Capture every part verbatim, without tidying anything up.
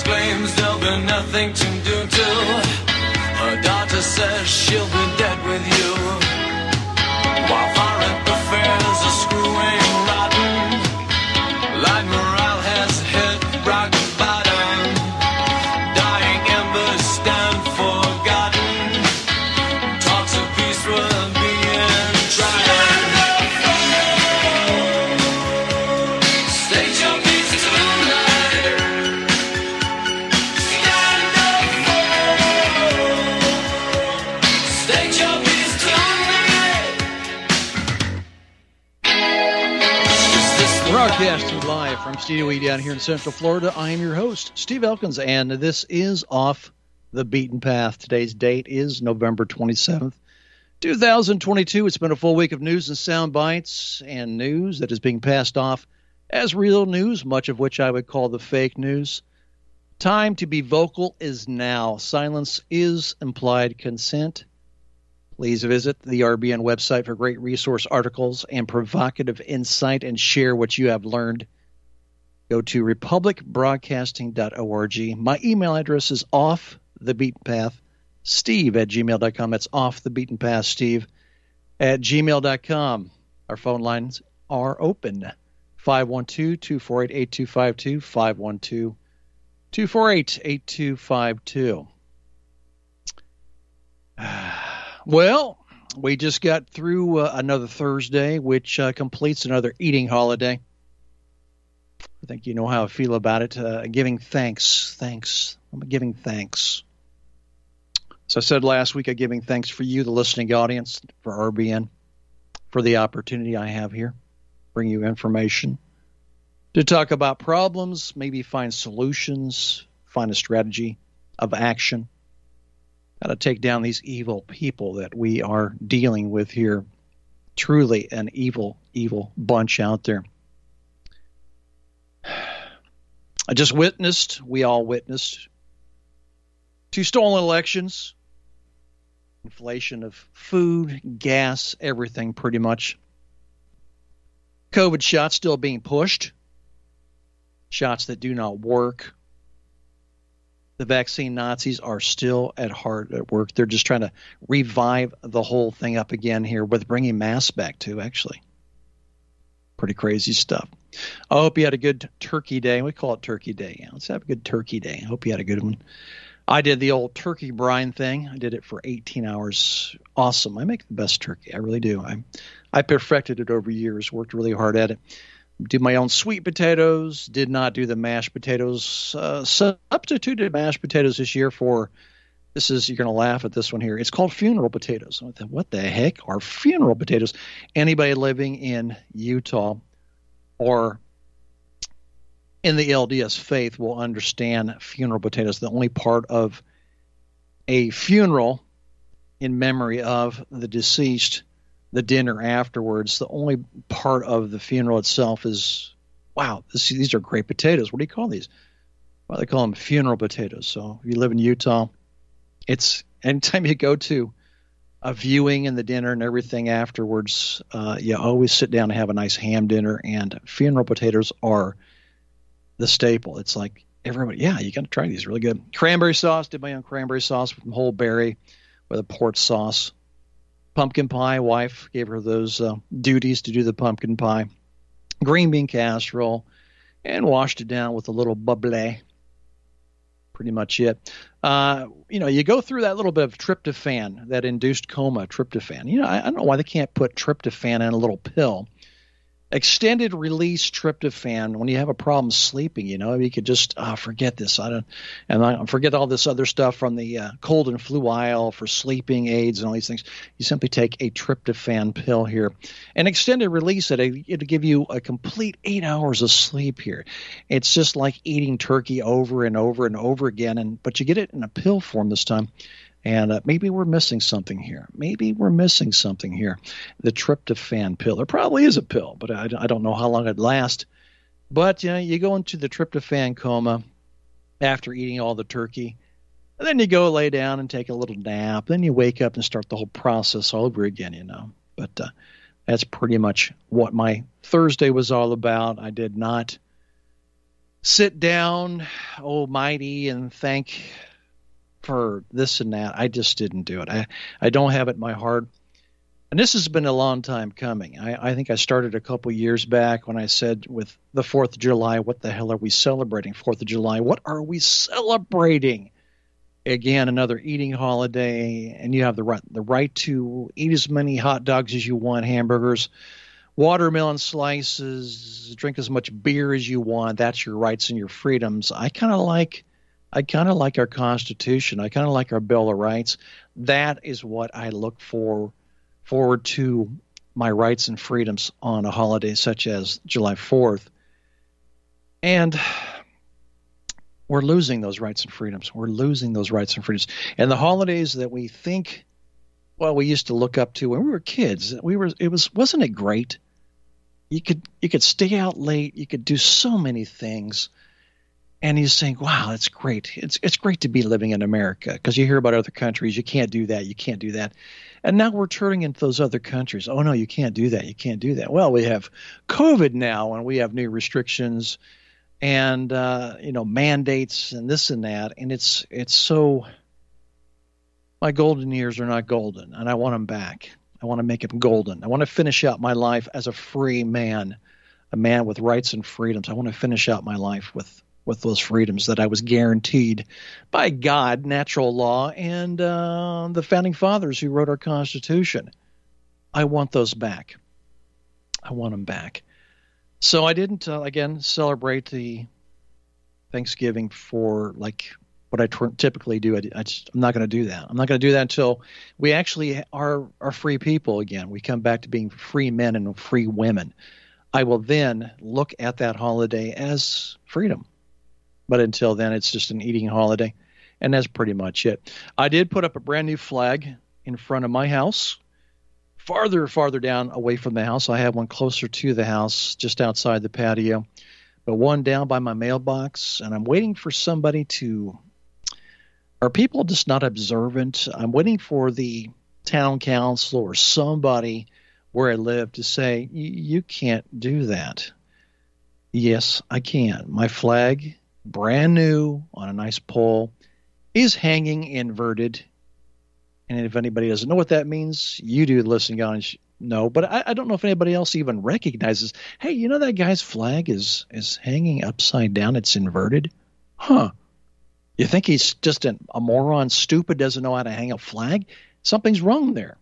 exclaims there'll be nothing to do to. Her daughter says she'll be dead with you. While foreign affairs are screwing rotten, light morale has hit rock bottom. Dying embers stand forgotten. Talks of peace were being tried. State your peace tonight. Stand up. State your peace tonight. Is this the Broadcasting live from Studio E down here in Central Florida, I am your host, Steve Elkins, and this is Off the Beaten Path. Today's date is November twenty-seventh, two thousand twenty-two. It's been a full week of news and sound bites and news that is being passed off as real news, much of which I would call the fake news. Time to be vocal is now. Silence is implied consent. Please visit the R B N website for great resource articles and provocative insight and share what you have learned. Go to republic broadcasting dot org. My email address is off the beaten path, Steve at gmail dot com. That's off the beaten path, Steve at gmail dot com. Our phone lines are open. five one two, two four eight, eight two five two, five one two, two four eight, eight two five two. Well, we just got through uh, another Thursday, which uh, completes another eating holiday. I think you know how I feel about it. Uh, giving thanks. Thanks. I'm giving thanks. As I said last week, I'm giving thanks for you, the listening audience, for R B N, for the opportunity I have here, bring you information, to talk about problems, maybe find solutions, find a strategy of action, how to take down these evil people that we are dealing with here. Truly an evil, evil bunch out there. I just witnessed, we all witnessed, two stolen elections, inflation of food, gas, everything pretty much. COVID shots still being pushed, shots that do not work. The vaccine Nazis are still at heart at work. They're just trying to revive the whole thing up again here with bringing masks back too, actually. Pretty crazy stuff. I hope you had a good turkey day. We call it turkey day. Yeah, let's have a good turkey day. I hope you had a good one. I did the old turkey brine thing. I did it for eighteen hours. Awesome. I make the best turkey. I really do. I I perfected it over years, worked really hard at it. Do my own sweet potatoes, did not do the mashed potatoes. Uh, substituted mashed potatoes this year for, this is, you're going to laugh at this one here. It's called funeral potatoes. I thought, what the heck are funeral potatoes? Anybody living in Utah or in the L D S faith will understand funeral potatoes. The only part of a funeral in memory of the deceased, the dinner afterwards, the only part of the funeral itself is, wow, this, these are great potatoes. What do you call these? Well, they call them funeral potatoes. So if you live in Utah, it's anytime you go to a viewing and the dinner and everything afterwards, uh, you always sit down and have a nice ham dinner, and funeral potatoes are the staple. It's like everybody, yeah, you got to try these. Really good. Cranberry sauce, did my own cranberry sauce from whole berry with a port sauce. Pumpkin pie, wife gave her those uh, duties to do the pumpkin pie. Green bean casserole, and washed it down with a little bubbly. Pretty much it. Uh, you know, you go through that little bit of tryptophan, that induced coma tryptophan. You know, I, I don't know why they can't put tryptophan in a little pill. Extended release tryptophan when you have a problem sleeping, you know, you could just oh, forget this. I don't, and I forget all this other stuff from the uh, cold and flu aisle for sleeping aids and all these things. You simply take a tryptophan pill here. An extended release, it, it'll give you a complete eight hours of sleep here. It's just like eating turkey over and over and over again, and but you get it in a pill form this time. And uh, maybe we're missing something here. Maybe we're missing something here. The tryptophan pill. There probably is a pill, but I, I don't know how long it'd last. But you know, you go into the tryptophan coma after eating all the turkey. And then you go lay down and take a little nap. Then you wake up and start the whole process all over again, you know. But uh, that's pretty much what my Thursday was all about. I did not sit down, almighty, and thank for this and that. I just didn't do it. I, I don't have it in my heart. And this has been a long time coming. I, I think I started a couple years back when I said with the fourth of July, what the hell are we celebrating? fourth of July, what are we celebrating? Again, another eating holiday, and you have the right, the right to eat as many hot dogs as you want, hamburgers, watermelon slices, drink as much beer as you want. That's your rights and your freedoms. I kind of like I kind of like our Constitution. I kind of like our Bill of Rights. That is what I look for forward to, my rights and freedoms on a holiday such as July fourth. And we're losing those rights and freedoms. We're losing those rights and freedoms. And the holidays that we think, well, we used to look up to when we were kids, we were it was wasn't it great? You could you could stay out late, you could do so many things. And he's saying, wow, it's great. It's it's great to be living in America, because you hear about other countries, you can't do that, you can't do that. And now we're turning into those other countries. Oh, no, you can't do that, you can't do that. Well, we have COVID now, and we have new restrictions and, uh, you know, mandates and this and that. And it's it's so – my golden years are not golden, and I want them back. I want to make them golden. I want to finish out my life as a free man, a man with rights and freedoms. I want to finish out my life with – with those freedoms that I was guaranteed by God, natural law, and uh, the founding fathers who wrote our Constitution. I want those back. I want them back. So I didn't, uh, again, celebrate the Thanksgiving for like what I t- typically do. I, I just, I'm not going to do that. I'm not going to do that until we actually are, are free people again. We come back to being free men and free women. I will then look at that holiday as freedom. But until then, it's just an eating holiday, and that's pretty much it. I did put up a brand new flag in front of my house, farther, farther down away from the house. I have one closer to the house, just outside the patio, but one down by my mailbox, and I'm waiting for somebody to – are people just not observant? I'm waiting for the town council or somebody where I live to say, you can't do that. Yes, I can. My flag – brand new on a nice pole, is hanging inverted. And if anybody doesn't know what that means, you do listen, guys. No, but I, I don't know if anybody else even recognizes, hey, you know that guy's flag is is hanging upside down. It's inverted. Huh. You think he's just an, a moron, stupid, doesn't know how to hang a flag? Something's wrong there.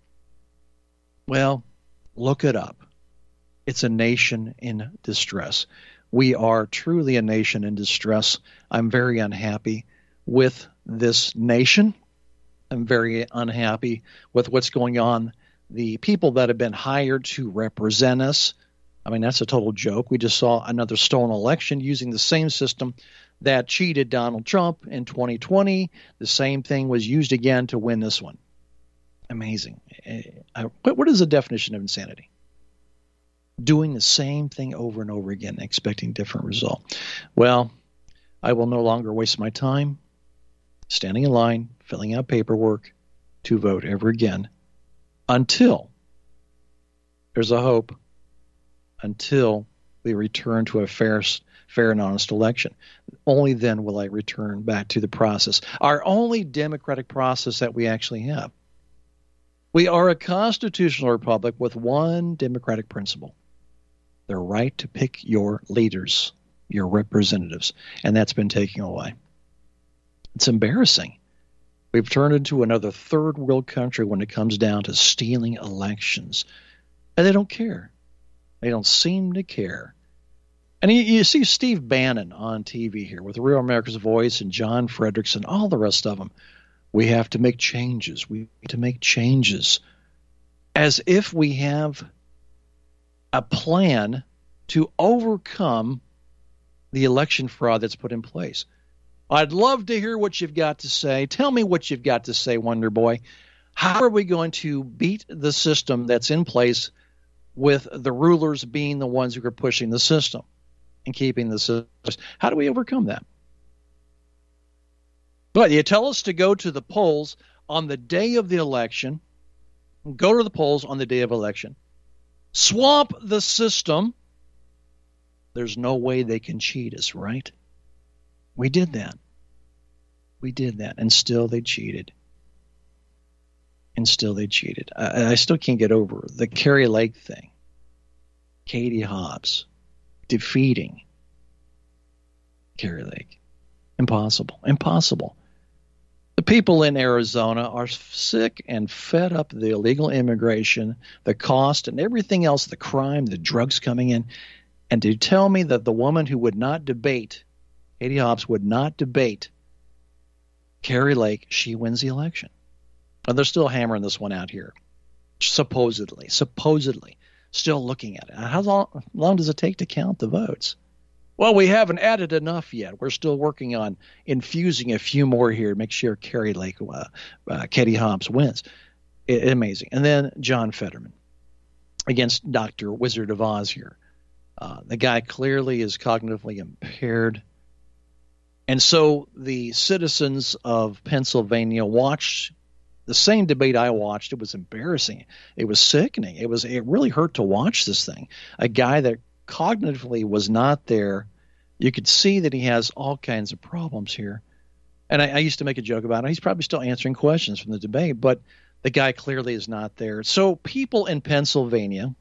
Well, look it up. It's a nation in distress. We are truly a nation in distress. I'm very unhappy with this nation. I'm very unhappy with what's going on. The people that have been hired to represent us, I mean, that's a total joke. We just saw another stolen election using the same system that cheated Donald Trump in twenty twenty. The same thing was used again to win this one. Amazing. What is the definition of insanity? Doing the same thing over and over again, expecting different result. Well, I will no longer waste my time standing in line, filling out paperwork to vote ever again until there's a hope, until we return to a fair, fair and honest election. Only then will I return back to the process, our only democratic process that we actually have. We are a constitutional republic with one democratic principle. The right to pick your leaders, your representatives, and that's been taken away. It's embarrassing. We've turned into another third world country when it comes down to stealing elections, and they don't care. They don't seem to care. And you, you see Steve Bannon on T V here with Real America's Voice and John Fredericks and all the rest of them. We have to make changes. We need to make changes. As if we have a plan to overcome the election fraud that's put in place. I'd love to hear what you've got to say. Tell me what you've got to say, Wonder Boy. How are we going to beat the system that's in place with the rulers being the ones who are pushing the system and keeping the system? How do we overcome that? But you tell us to go to the polls on the day of the election. Go to the polls on the day of election. Swamp the system. There's no way they can cheat us, right? We did that. We did that, and still they cheated. And still they cheated. I, I still can't get over the Kari Lake thing. Katie Hobbs defeating Kari Lake. Impossible. Impossible. The people in Arizona are sick and fed up of the illegal immigration, the cost, and everything else, the crime, the drugs coming in. And to tell me that the woman who would not debate, Katie Hobbs, would not debate Kari Lake, she wins the election. And they're still hammering this one out here. Supposedly. Supposedly. Still looking at it. How long, how long does it take to count the votes? Well, we haven't added enough yet. We're still working on infusing a few more here to make sure Kari Lake, uh, uh, Katie Hobbs wins. It, amazing. And then John Fetterman against Doctor Wizard of Oz here. Uh, the guy clearly is cognitively impaired. And so the citizens of Pennsylvania watched the same debate I watched. It was embarrassing. It was sickening. It was. It really hurt to watch this thing. A guy that cognitively was not there. You could see that he has all kinds of problems here. And I, I used to make a joke about it. He's probably still answering questions from the debate, but the guy clearly is not there. So people in Pennsylvania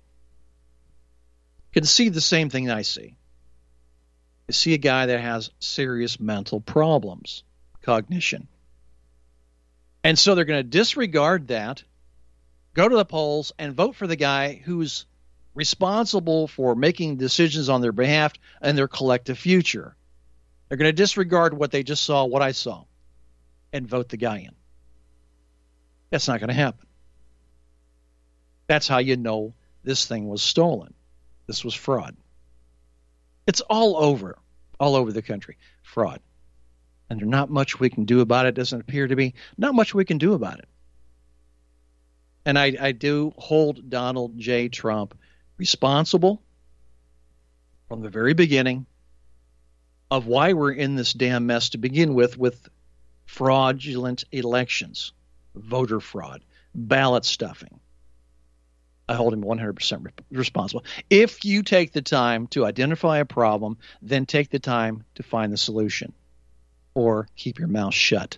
can see the same thing I see. They see a guy that has serious mental problems, cognition. And so they're going to disregard that, go to the polls, and vote for the guy who's responsible for making decisions on their behalf and their collective future. They're going to disregard what they just saw, what I saw, and vote the guy in. That's not going to happen. That's how you know this thing was stolen. This was fraud. It's all over, all over the country, fraud. And there's not much we can do about it, doesn't appear to be. Not much we can do about it. And I, I do hold Donald J. Trump responsible from the very beginning of why we're in this damn mess to begin with, with fraudulent elections, voter fraud, ballot stuffing. I hold him one hundred percent responsible. If you take the time to identify a problem, then take the time to find the solution. Or keep your mouth shut.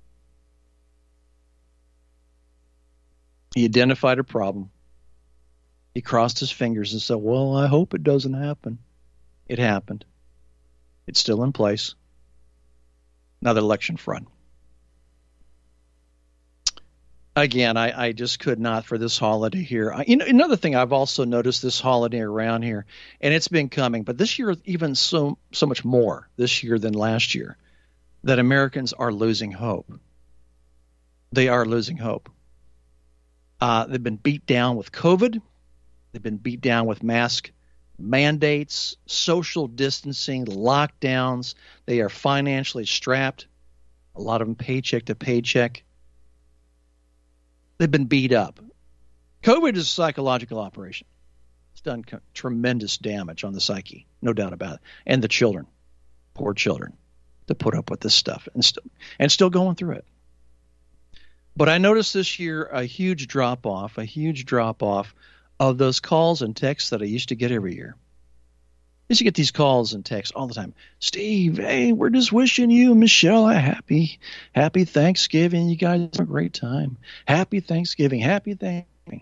He identified a problem. He crossed his fingers and said, well, I hope it doesn't happen. It happened. It's still in place. Another election fraud. Again, I, I just could not for this holiday here. I, you know, another thing I've also noticed this holiday around here, and it's been coming, but this year even so so much more this year than last year, that Americans are losing hope. They are losing hope. Uh, they've been beat down with COVID. They've been beat down with mask mandates, social distancing, lockdowns. They are financially strapped, a lot of them paycheck to paycheck. They've been beat up. COVID is a psychological operation. It's done co- tremendous damage on the psyche, no doubt about it, and the children, poor children, to put up with this stuff and, st- and still going through it. But I noticed this year a huge drop-off, a huge drop-off of those calls and texts that I used to get every year. I used to get these calls and texts all the time. Steve, hey, we're just wishing you and Michelle a happy, happy Thanksgiving. You guys have a great time. Happy Thanksgiving. Happy Thanksgiving.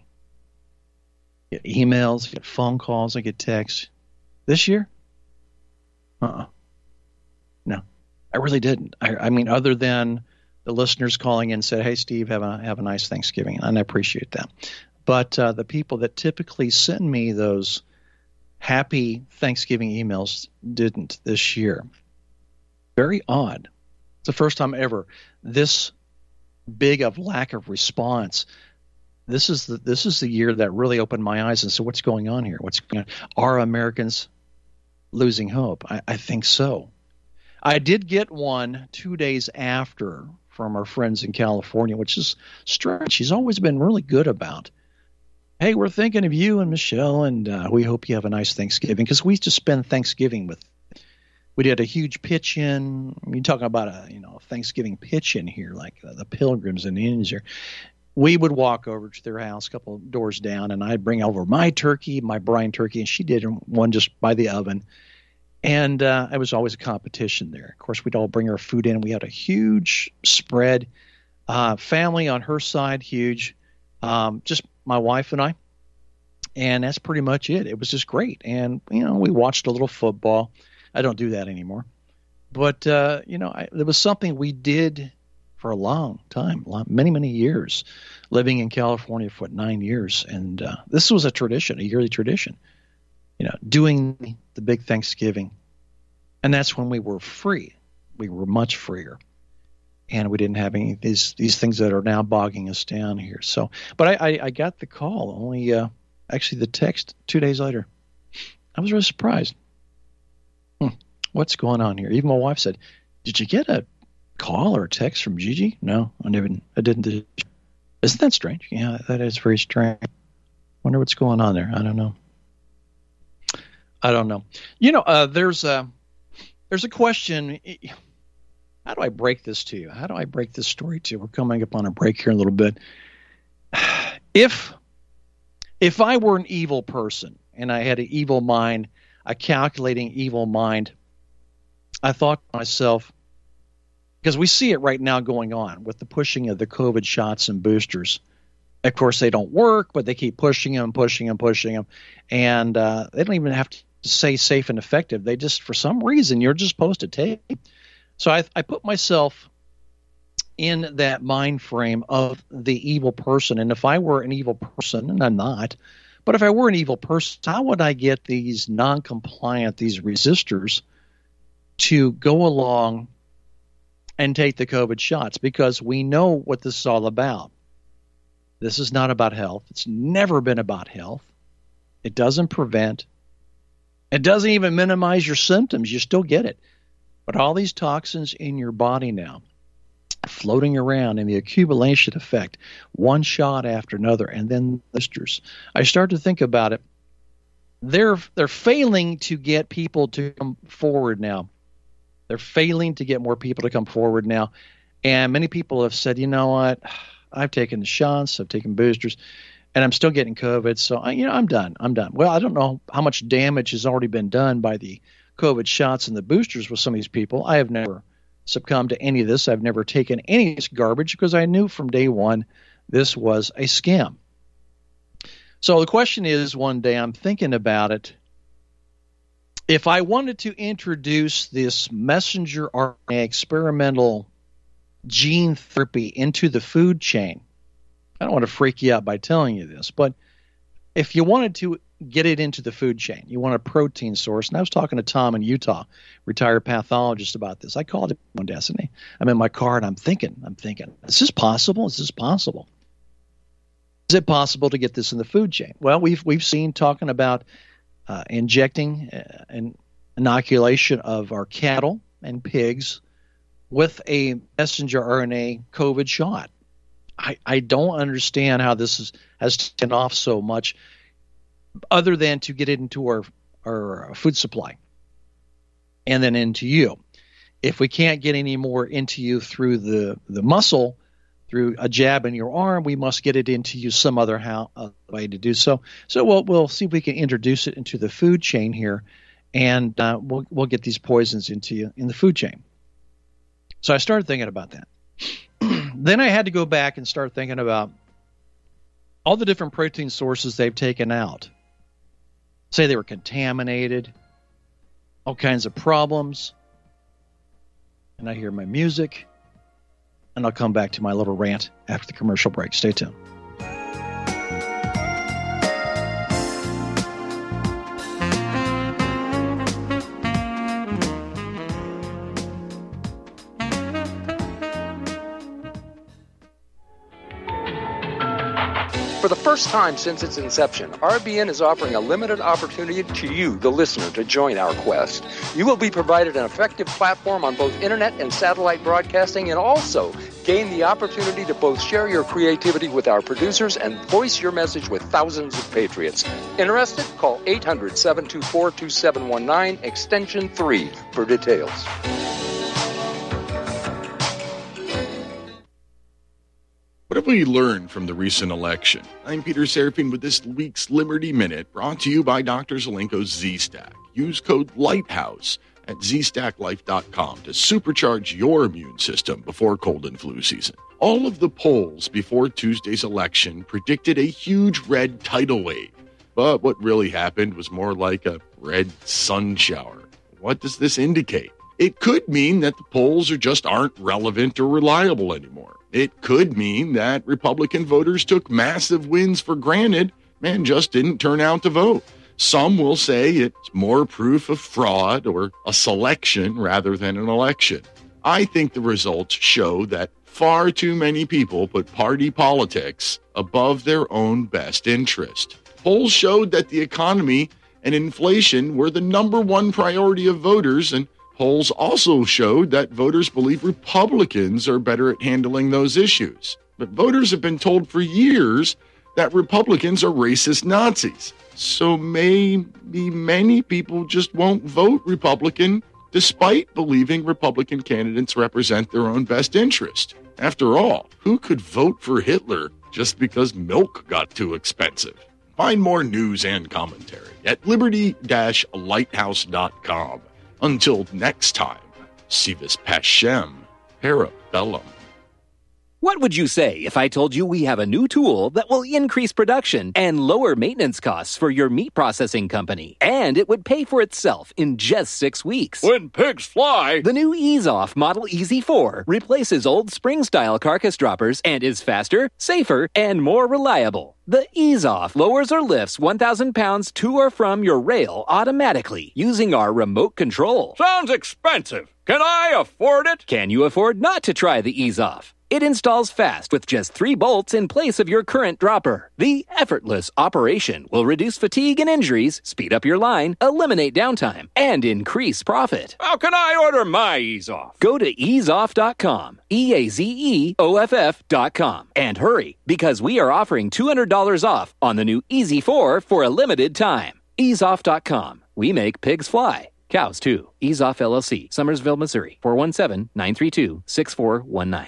Get emails, get phone calls, I get texts. This year? Uh-uh. No, I really didn't. I, I mean, other than the listeners calling in and said, hey, Steve, have a, have a nice Thanksgiving. And I appreciate that. But uh, the people that typically send me those happy Thanksgiving emails didn't this year. Very odd. It's the first time ever this big of lack of response. This is the this is the year that really opened my eyes and said, what's going on here? What's going on? Are Americans losing hope? I, I think so. I did get one two days after from our friends in California, which is strange. She's always been really good about, hey, we're thinking of you and Michelle, and uh, we hope you have a nice Thanksgiving. Because we used to spend Thanksgiving with, we did a huge pitch in. I mean, talking about a you know Thanksgiving pitch in here, like uh, the Pilgrims and the Indians here. We would walk over to their house, a couple of doors down, and I'd bring over my turkey, my brine turkey, and she did one just by the oven. And uh, it was always a competition there. Of course, we'd all bring our food in. We had a huge spread. Uh, family on her side, huge. Um, just my wife and I. And that's pretty much it. It was just great. And, you know, we watched a little football. I don't do that anymore. But, uh, you know, I, there was something we did for a long time, long, many, many years, living in California for nine years. And uh, this was a tradition, a yearly tradition, you know, doing the big Thanksgiving. And that's when we were free. We were much freer. And we didn't have any of these, these things that are now bogging us down here. So, but I, I, I got the call, only uh, actually the text two days later. I was really surprised. Hmm. What's going on here? Even my wife said, did you get a call or a text from Gigi? No, I never. I didn't. Isn't that strange? Yeah, that is very strange. Wonder what's going on there. I don't know. I don't know. You know, uh, there's a there's a question. How do I break this to you? How do I break this story to you? We're coming up on a break here in a little bit. If if I were an evil person and I had an evil mind, a calculating evil mind, I thought to myself, because we see it right now going on with the pushing of the COVID shots and boosters. Of course, they don't work, but they keep pushing them, pushing them, pushing them. And uh, they don't even have to say safe and effective. They just, for some reason, you're just supposed to take. So I, I put myself in that mind frame of the evil person. And if I were an evil person, and I'm not, but if I were an evil person, how would I get these non-compliant, these resistors to go along and take the COVID shots? Because we know what this is all about. This is not about health. It's never been about health. It doesn't prevent. It doesn't even minimize your symptoms. You still get it. But all these toxins in your body now, floating around in the accumulation effect, one shot after another, and then blisters. I start to think about it. They're they're failing to get people to come forward now. They're failing to get more people to come forward now. And many people have said, you know what, I've taken the shots, I've taken boosters, and I'm still getting COVID. So, I, you know, I'm done. I'm done. Well, I don't know how much damage has already been done by the COVID shots and the boosters with some of these people. I have never succumbed to any of this. I've never taken any of this garbage because I knew from day one this was a scam. So the question is, one day I'm thinking about it. If I wanted to introduce this messenger R N A experimental gene therapy into the food chain, I don't want to freak you out by telling you this, but if you wanted to get it into the food chain, you want a protein source, and I was talking to Tom in Utah, retired pathologist, about this. I called him one day, and I'm in my car, and I'm thinking, I'm thinking, is this possible? Is this possible? Is it possible to get this in the food chain? Well, we've we've seen talking about uh, injecting uh, an inoculation of our cattle and pigs with a messenger R N A COVID shot. I, I don't understand how this is, has taken off so much, other than to get it into our, our food supply and then into you. If we can't get any more into you through the, the muscle, through a jab in your arm, we must get it into you some other how, uh, way to do so. So we'll, we'll see if we can introduce it into the food chain here, and uh, we'll, we'll get these poisons into you in the food chain. So I started thinking about that. Then I had to go back and start thinking about all the different protein sources they've taken out. Say they were contaminated, all kinds of problems. And I hear my music, and I'll come back to my little rant after the commercial break. Stay tuned. For the first time since its inception, R B N is offering a limited opportunity to you, the listener, to join our quest. You will be provided an effective platform on both internet and satellite broadcasting, and also gain the opportunity to both share your creativity with our producers and voice your message with thousands of patriots. Interested? Call eight hundred, seven two four, two seven one nine, extension three for details. What if we learned from the recent election? I'm Peter Serafine with this week's Liberty Minute, brought to you by Doctor Zelenko's Z-Stack. Use code LIGHTHOUSE at z stack life dot com to supercharge your immune system before cold and flu season. All of the polls before Tuesday's election predicted a huge red tidal wave, but what really happened was more like a red sun shower. What does this indicate? It could mean that the polls are just aren't relevant or reliable anymore. It could mean that Republican voters took massive wins for granted and just didn't turn out to vote. Some will say it's more proof of fraud or a selection rather than an election. I think the results show that far too many people put party politics above their own best interest. Polls showed that the economy and inflation were the number one priority of voters, and polls also showed that voters believe Republicans are better at handling those issues. But voters have been told for years that Republicans are racist Nazis. So maybe many people just won't vote Republican despite believing Republican candidates represent their own best interest. After all, who could vote for Hitler just because milk got too expensive? Find more news and commentary at liberty dash lighthouse dot com. Until next time, Sivas Pashem, Parabellum. What would you say if I told you we have a new tool that will increase production and lower maintenance costs for your meat processing company? And it would pay for itself in just six weeks. When pigs fly! The new EaseOff Model E Z four replaces old spring-style carcass droppers and is faster, safer, and more reliable. The EaseOff lowers or lifts one thousand pounds to or from your rail automatically using our remote control. Sounds expensive. Can I afford it? Can you afford not to try the EaseOff? It installs fast with just three bolts in place of your current dropper. The effortless operation will reduce fatigue and injuries, speed up your line, eliminate downtime, and increase profit. How can I order my EaseOff? Go to ease off dot com, E A Z E O F F dot com, and hurry, because we are offering two hundred dollars off on the new E Z four for a limited time. ease off dot com. We make pigs fly. Cows, too. EaseOff L L C, Summersville, Missouri, four one seven, nine three two, six four one nine.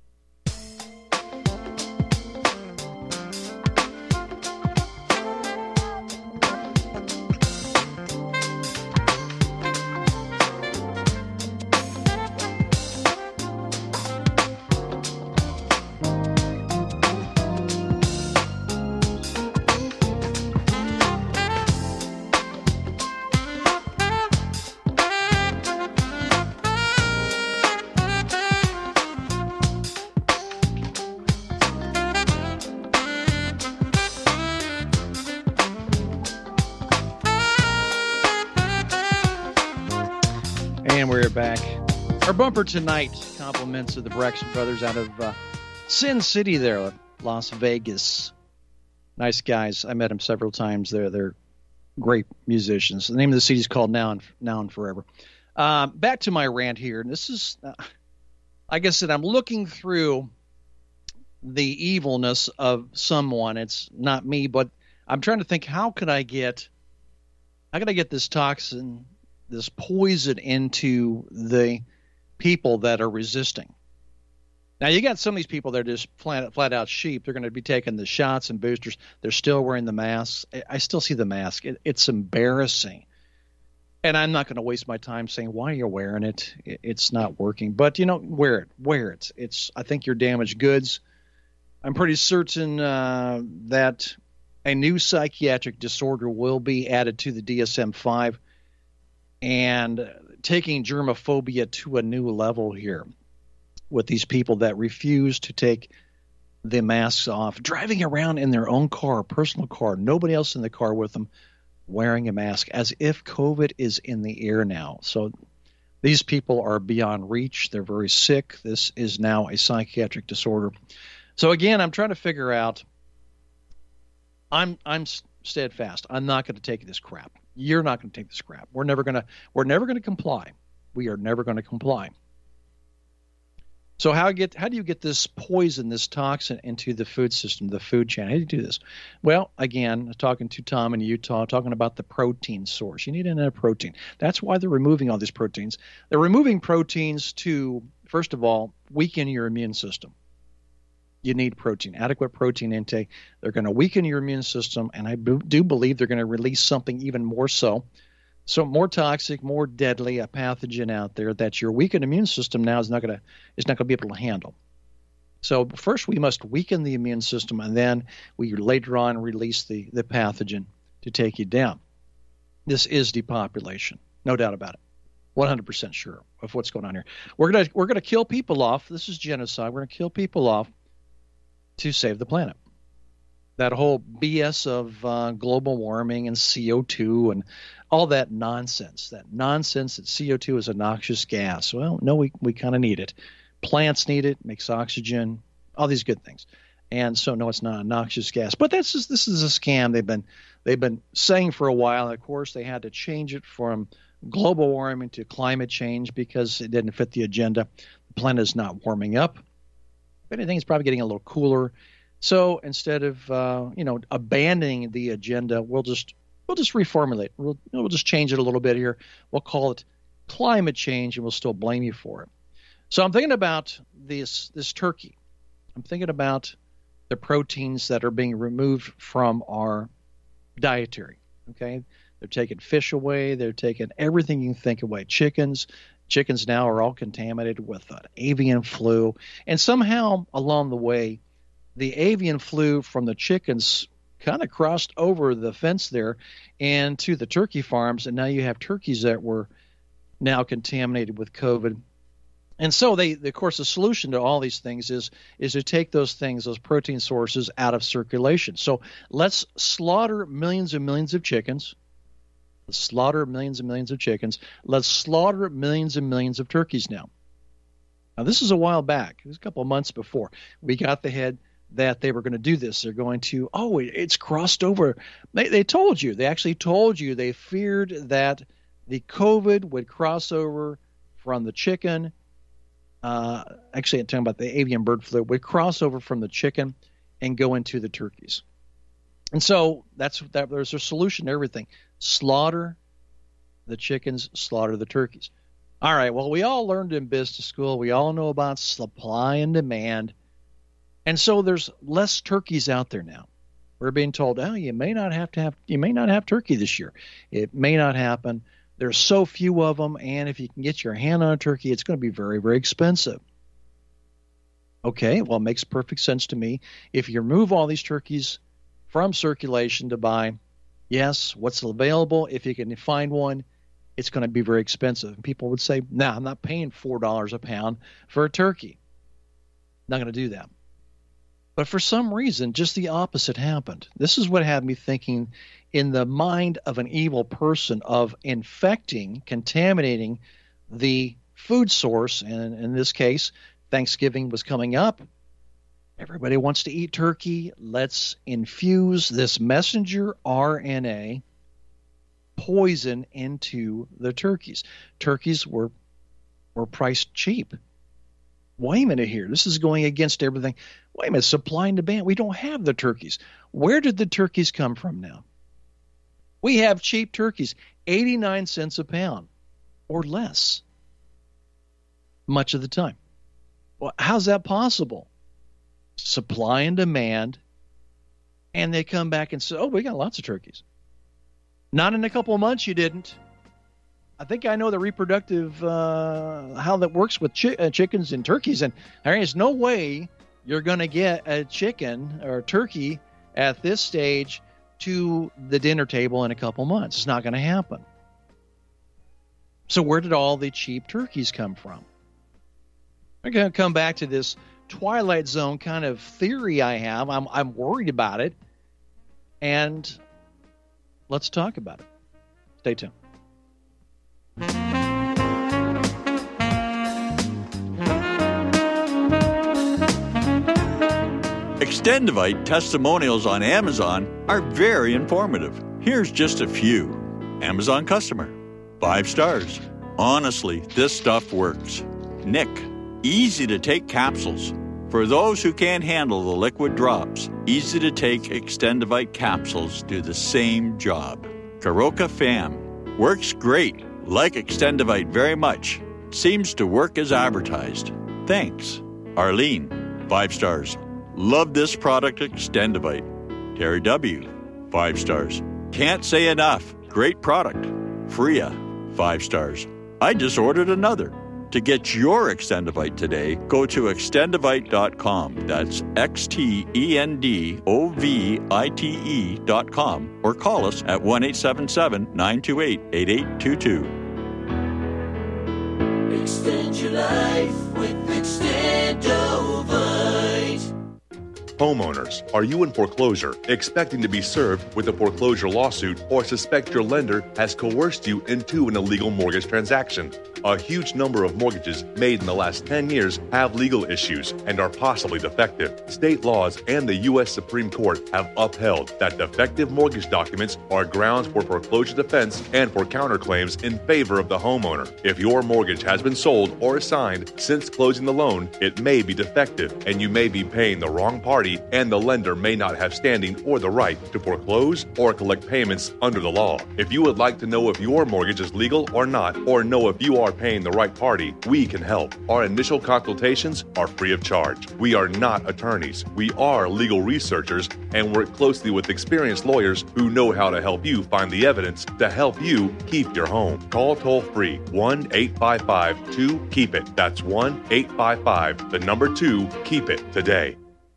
And we're back. Our bumper tonight, compliments of the Braxton Brothers out of uh, Sin City there, Las Vegas. Nice guys. I met them several times. They're, they're great musicians. The name of the city is called Now and, Now and Forever. Uh, back to my rant here. And this is, uh, like I said, I'm looking through the evilness of someone. It's not me, but I'm trying to think, how could I get, how could I get this toxin, this poison into the people that are resisting? Now, you got some of these people that are just flat, flat out sheep. They're going to be taking the shots and boosters. They're still wearing the masks. I still see the mask. It, it's embarrassing. And I'm not going to waste my time saying why you're wearing it. it. It's not working. But, you know, wear it. Wear it. It's. I think you're damaged goods. I'm pretty certain uh, that a new psychiatric disorder will be added to the D S M five. And taking germophobia to a new level here with these people that refuse to take the masks off, driving around in their own car, personal car, nobody else in the car with them, wearing a mask as if COVID is in the air now. So these people are beyond reach. They're very sick. This is now a psychiatric disorder. So again, I'm trying to figure out, I'm I'm steadfast. I'm not going to take this crap. You're not going to take this crap. We're never going to we're never going to comply. We are never going to comply. So how get how do you get this poison, this toxin into the food system, the food chain? How do you do this? Well, again, talking to Tom in Utah, talking about the protein source. You need another protein. That's why they're removing all these proteins. They're removing proteins to, first of all, weaken your immune system. You need protein, adequate protein intake. They're going to weaken your immune system, and I do believe they're going to release something even more so. So more toxic, more deadly, a pathogen out there that your weakened immune system now is not going to is not going to be able to handle. So first we must weaken the immune system, and then we later on release the, the pathogen to take you down. This is depopulation, no doubt about it. one hundred percent sure of what's going on here. We're going to we're going to kill people off. This is genocide. We're going to kill people off to save the planet. That whole B S of uh, global warming and C O two and all that nonsense, that nonsense that C O two is a noxious gas. Well, no, we, we kind of need it. Plants need it, makes oxygen, all these good things. And so, no, it's not a noxious gas. But that's just, this is a scam they've been they've been saying for a while. And of course, they had to change it from global warming to climate change because it didn't fit the agenda. The planet is not warming up. If anything, it's probably getting a little cooler. So instead of uh, you know abandoning the agenda, we'll just we'll just reformulate. We'll we'll just change it a little bit here. We'll call it climate change, and we'll still blame you for it. So I'm thinking about this this turkey. I'm thinking about the proteins that are being removed from our dietary. Okay, they're taking fish away. They're taking everything you can think away. Chickens. Chickens now are all contaminated with uh, avian flu, and somehow along the way, the avian flu from the chickens kind of crossed over the fence there and to the turkey farms, and now you have turkeys that were now contaminated with COVID. And so they, of course, the solution to all these things is is to take those things, those protein sources, out of circulation. So let's slaughter millions and millions of chickens. Let's slaughter millions and millions of chickens. Let's slaughter millions and millions of turkeys now. Now, this is a while back. It was a couple of months before we got the head that they were going to do this. They're going to, oh, it's crossed over. They, they told you. They actually told you. They feared that the COVID would cross over from the chicken. Uh, actually, I'm talking about the avian bird flu. Would cross over from the chicken and go into the turkeys. And so that's that. There's a solution to everything. Slaughter the chickens, slaughter the turkeys. All right, well, we all learned in business school. We all know about supply and demand. And so there's less turkeys out there now. We're being told, oh, you may not have to have, you may not have turkey this year. It may not happen. There's so few of them, and if you can get your hand on a turkey, it's going to be very, very expensive. Okay, well, it makes perfect sense to me. If you remove all these turkeys from circulation to buy, yes, what's available? If you can find one, it's going to be very expensive. And people would say, no, nah, I'm not paying four dollars a pound for a turkey. Not going to do that. But for some reason, just the opposite happened. This is what had me thinking in the mind of an evil person of infecting, contaminating the food source. And in this case, Thanksgiving was coming up. Everybody wants to eat turkey. Let's infuse this messenger R N A poison into the turkeys. Turkeys were were priced cheap. Wait a minute here. This is going against everything. Wait a minute. Supply and demand. We don't have the turkeys. Where did the turkeys come from now? We have cheap turkeys, eighty-nine cents a pound or less much of the time. Well, how's that possible? Supply and demand, and they come back and say, oh, we got lots of turkeys. Not in a couple of months, you didn't. I think I know the reproductive, uh, how that works with chi- uh, chickens and turkeys, and there is no way you're going to get a chicken or a turkey at this stage to the dinner table in a couple months. It's not going to happen. So where did all the cheap turkeys come from? I'm going to come back to this Twilight Zone kind of theory I have. I'm I'm worried about it. And let's talk about it. Stay tuned. Extendivite testimonials on Amazon are very informative. Here's just a few. Amazon customer. Five stars. Honestly, this stuff works. Nick. Easy to take capsules. For those who can't handle the liquid drops, easy to take Extendivite capsules do the same job. Karoka Fam. Works great. Like Extendivite very much. Seems to work as advertised. Thanks. Arlene. Five stars. Love this product, Extendivite. Terry W., five stars. Can't say enough. Great product. Freya, five stars. I just ordered another. To get your Extendivite today, go to extendivite dot com. That's X T E N D O V I T E dot com. Or call us at one eight seven seven, nine two eight, eight eight two two. Extend your life with Extendovite. Homeowners, are you in foreclosure, expecting to be served with a foreclosure lawsuit, or suspect your lender has coerced you into an illegal mortgage transaction? A huge number of mortgages made in the last ten years have legal issues and are possibly defective. State laws and the U S Supreme Court have upheld that defective mortgage documents are grounds for foreclosure defense and for counterclaims in favor of the homeowner. If your mortgage has been sold or assigned since closing the loan, it may be defective and you may be paying the wrong party, and the lender may not have standing or the right to foreclose or collect payments under the law. If you would like to know if your mortgage is legal or not, or know if you are paying the right party, we can help. Our initial consultations are free of charge. We are not attorneys. We are legal researchers and work closely with experienced lawyers who know how to help you find the evidence to help you keep your home. Call toll-free one eight five five two keep it. That's one eight five five, the number two, keep it today.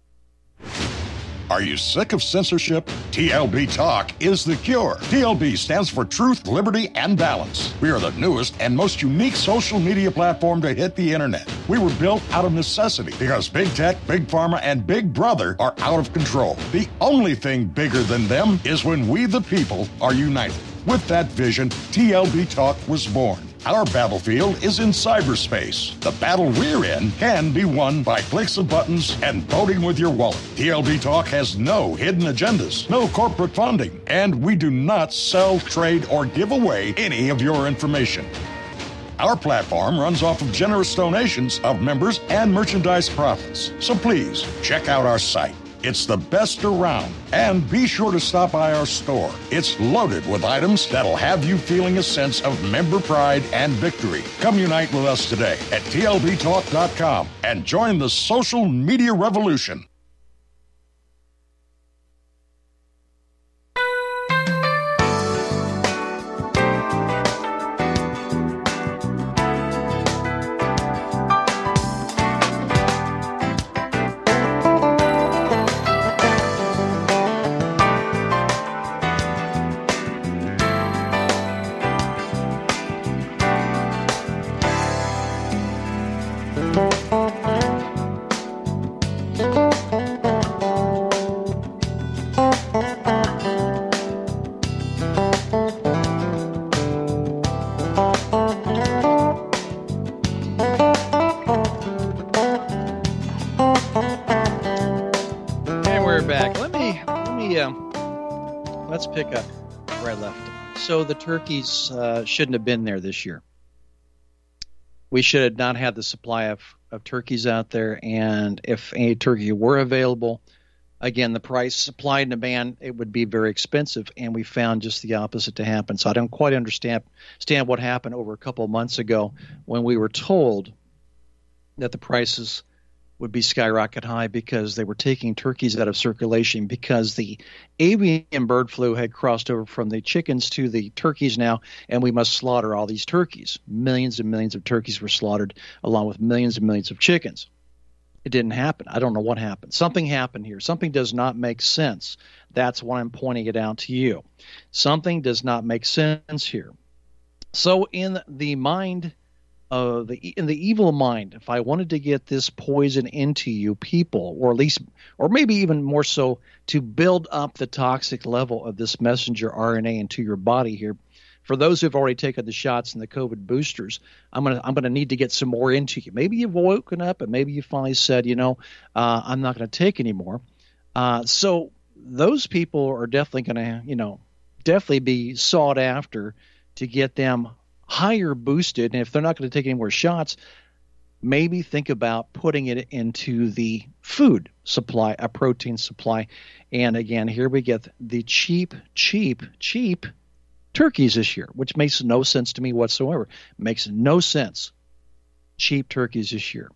Are you sick of censorship? T L B Talk is the cure. T L B stands for Truth, Liberty, and Balance. We are the newest and most unique social media platform to hit the internet. We were built out of necessity because Big Tech, Big Pharma, and Big Brother are out of control. The only thing bigger than them is when we, the people, are united. With that vision, T L B Talk was born. Our battlefield is in cyberspace. The battle we're in can be won by clicks of buttons and voting with your wallet. T L B Talk has no hidden agendas, no corporate funding, and we do not sell, trade, or give away any of your information. Our platform runs off of generous donations of members and merchandise profits. So please, check out our site. It's the best around. And be sure to stop by our store. It's loaded with items that'll have you feeling a sense of member pride and victory. Come unite with us today at T L B talk dot com and join the social media revolution. Pick up where I left. So the turkeys uh, shouldn't have been there this year. We should have not had the supply of, of turkeys out there, and if any turkey were available, again, the price, supply and demand, it would be very expensive, and we found just the opposite to happen. So I don't quite understand, understand what happened over a couple of months ago when we were told that the prices would be skyrocket high because they were taking turkeys out of circulation because the avian bird flu had crossed over from the chickens to the turkeys now, and we must slaughter all these turkeys. Millions and millions of turkeys were slaughtered along with millions and millions of chickens. It didn't happen. I don't know what happened. Something happened here. Something does not make sense. That's why I'm pointing it out to you. Something does not make sense here. So in the mind Uh, the in the evil mind, if I wanted to get this poison into you people, or at least, or maybe even more so, to build up the toxic level of this messenger R N A into your body here, for those who've already taken the shots and the COVID boosters, I'm gonna I'm gonna need to get some more into you. Maybe you've woken up and maybe you finally said, you know, uh, I'm not going to take anymore. Uh, so those people are definitely going to, you know, definitely be sought after to get them higher boosted, and if they're not going to take any more shots, maybe think about putting it into the food supply, a protein supply. And again, here we get the cheap, cheap, cheap turkeys this year, which makes no sense to me whatsoever. Makes no sense. Cheap turkeys this year.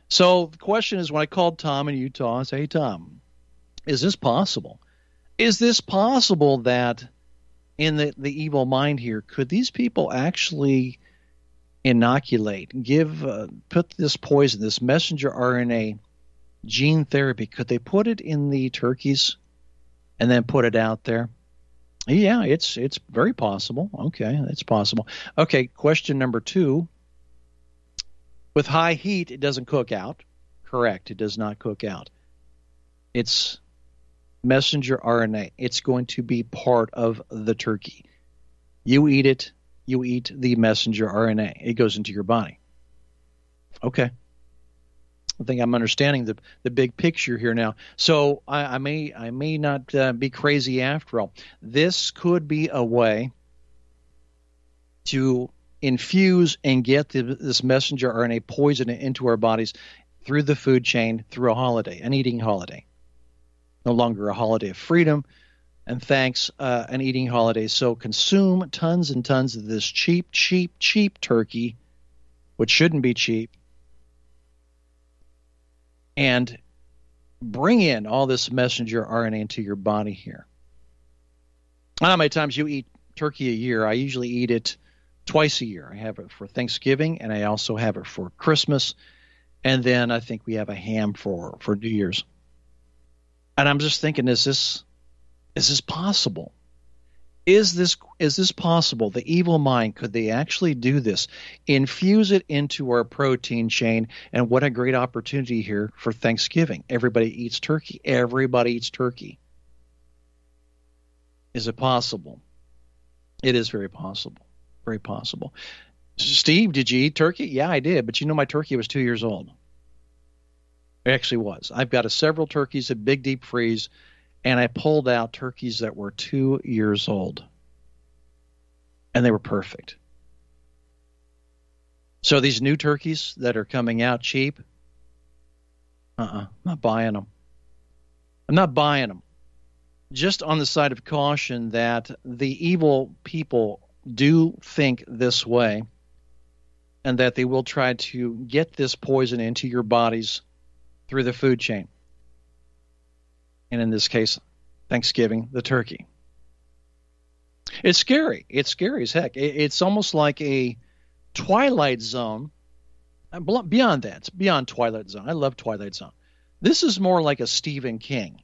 So the question is, when I called Tom in Utah, I said, hey, Tom, is this possible? Is this possible that in the, the evil mind here, could these people actually inoculate, give, uh, put this poison, this messenger R N A gene therapy, could they put it in the turkeys and then put it out there? Yeah, it's it's very possible. Okay, it's possible. Okay, question number two. With high heat, it doesn't cook out. Correct, it does not cook out. It's messenger R N A. It's going to be part of the turkey. You eat it, you eat the messenger R N A. It goes into your body. Okay. I think I'm understanding the, the big picture here now. So I, I may I may not uh, be crazy after all. This could be a way to infuse and get the, this messenger R N A poison into our bodies through the food chain, through a holiday, an eating holiday. No longer a holiday of freedom and thanks, uh, an eating holiday. So consume tons and tons of this cheap, cheap, cheap turkey, which shouldn't be cheap, and bring in all this messenger R N A into your body here. I don't know how many times you eat turkey a year. I usually eat it twice a year. I have it for Thanksgiving, and I also have it for Christmas, and then I think we have a ham for, for New Year's. And I'm just thinking, is this is this possible? Is this is this possible? The evil mind, could they actually do this? Infuse it into our protein chain, and what a great opportunity here for Thanksgiving. Everybody eats turkey. Everybody eats turkey. Is it possible? It is very possible. Very possible. Steve, did you eat turkey? Yeah, I did, but you know my turkey was two years old. It actually was. I've got a several turkeys, a big deep freeze, and I pulled out turkeys that were two years old. And they were perfect. So these new turkeys that are coming out cheap, uh-uh, I'm not buying them. I'm not buying them. Just on the side of caution that the evil people do think this way, and that they will try to get this poison into your bodies through the food chain. And in this case, Thanksgiving, the turkey. It's scary. It's scary as heck. It's almost like a Twilight Zone. Beyond that, it's beyond Twilight Zone. I love Twilight Zone. This is more like a Stephen King.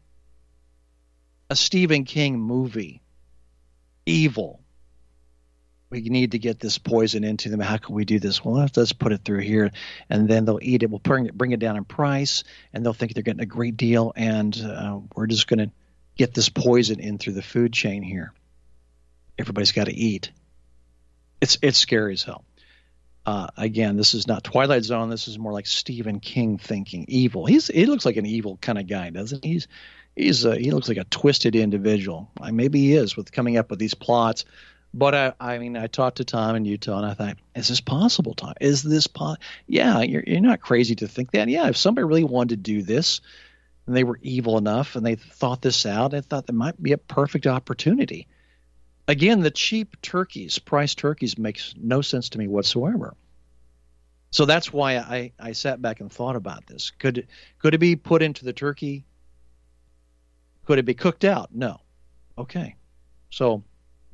A Stephen King movie. Evil. We need to get this poison into them. How can we do this? Well, let's put it through here, and then they'll eat it. We'll bring it, bring it down in price, and they'll think they're getting a great deal, and uh, we're just going to get this poison in through the food chain here. Everybody's got to eat. It's it's scary as hell. Uh, again, this is not Twilight Zone. This is more like Stephen King thinking. Evil. He's he looks like an evil kind of guy, doesn't he? He's he's a, he looks like a twisted individual. Maybe he is with coming up with these plots. But I, I mean, I talked to Tom in Utah, and I thought, is this possible, Tom? Is this po-? Yeah, you're you're not crazy to think that. Yeah, if somebody really wanted to do this, and they were evil enough, and they thought this out, I thought there might be a perfect opportunity. Again, the cheap turkeys, priced turkeys, makes no sense to me whatsoever. So that's why I, I sat back and thought about this. Could could it be put into the turkey? Could it be cooked out? No. Okay. So